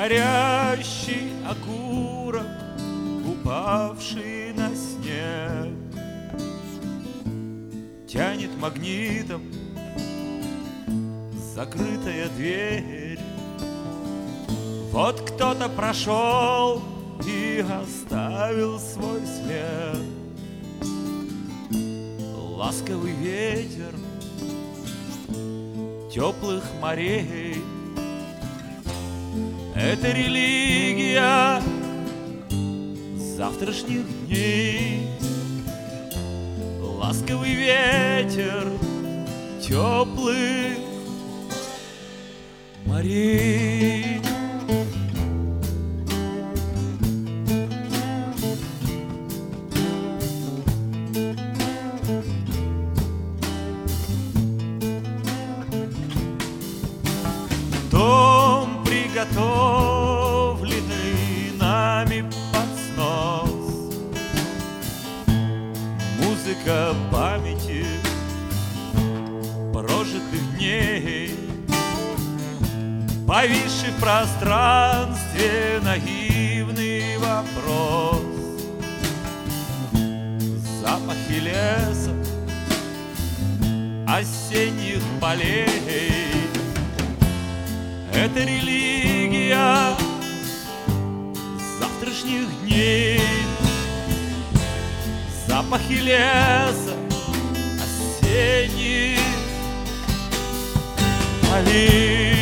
горящий окурок, упавший на снег, тянет магнитом закрытая дверь. Вот кто-то прошел и оставил свой след. Ласковый ветер теплых морей — это религия завтрашних дней. Ласковый ветер теплых морей. Дом, приготовленный нами под снос, музыка памяти прожитых дней, повисший в пространстве наивный вопрос. Запахи леса, осенних полей — это религия завтрашних дней. Запахи леса, осенних полей.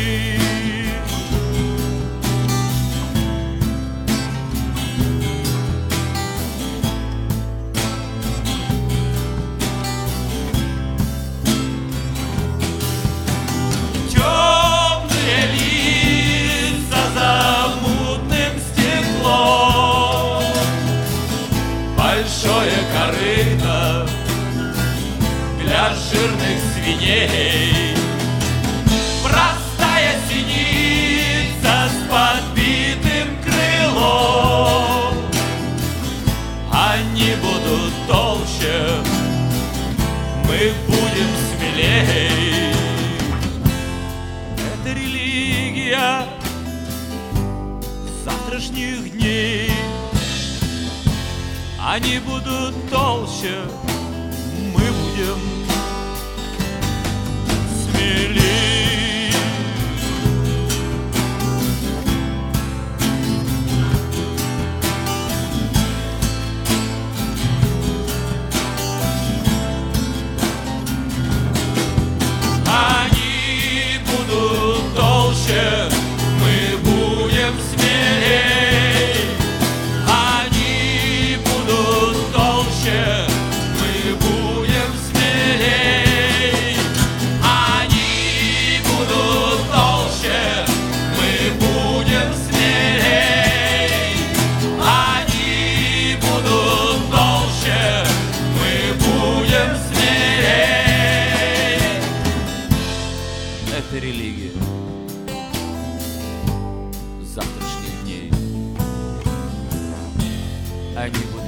Большое корыто для жирных свиней, простая синица с подбитым крылом. Они будут толще, мы будем смелей. Это религия завтрашних дней. Они будут толще, мы будем смелей. Они будут толще, мы будем смелей. Мы будем смелей. Они будут толще, мы будем смелей. Они будут толще, мы будем смелей. Это религия завтрашних дней. Они будут